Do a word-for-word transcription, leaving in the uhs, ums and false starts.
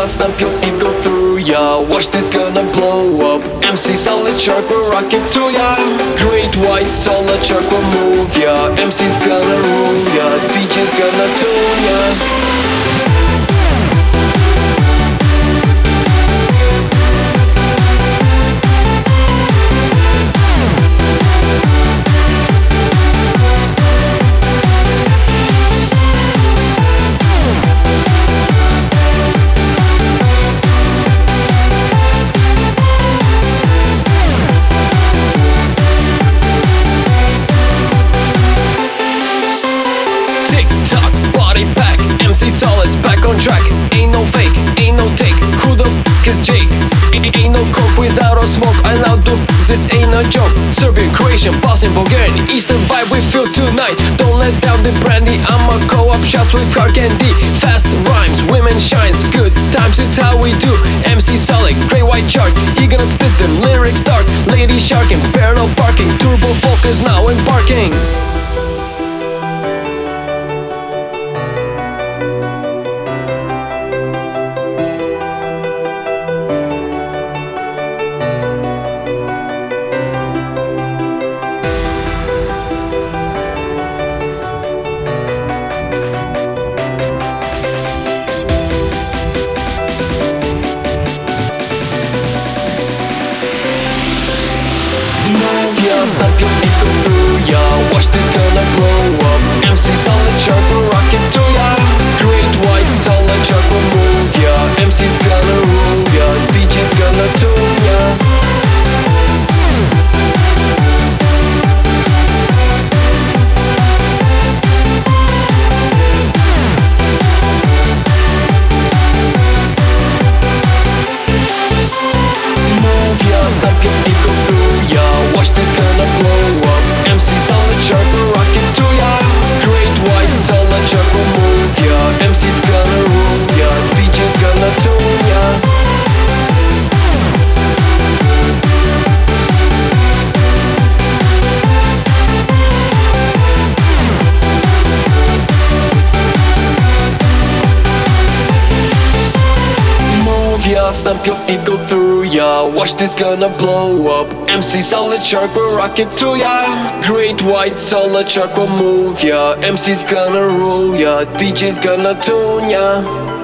ya, stamp your ego through ya. Watch this gonna blow up. M C Solid Shark will rock it to ya. Great White Solid Shark will move ya. M C's gonna rule ya. D J's gonna tune ya. Tick-tock, body pack, M C Solid's back on track. Ain't no fake, ain't no take. Who the f*** is Jake? A- ain't no coke without a smoke. I now do f- this ain't no joke. Serbian, Croatian, Bosnian, Bulgarian, Eastern vibe we feel tonight. Don't let down the brandy, I'ma co-op shots with Clark and D. Fast rhymes, women shines, good times is how we do. M C Solid, Great White Shark, he gonna spit them lyrics dark. Lady Sharking, parallel parking, turbo focus now embarking. Yeah, stamp your ego through ya. Watch this gonna blow up. M C Solid Shark will rock it to ya. Great White Solid Shark will move ya. M C's gonna rule ya. D J's gonna tune ya. Stamp your ego through ya. Watch this gonna blow up. M C Solid Shark will rock it to ya. Great White Solid Shark will move ya. M C's gonna rule ya. D J's gonna tune ya. Yeah, stamp your ego through ya. Watch this gonna blow up. M C Solid Shark will rock it to ya. Great White Solid Shark will move ya. M C's gonna rule ya. D J's gonna tune ya.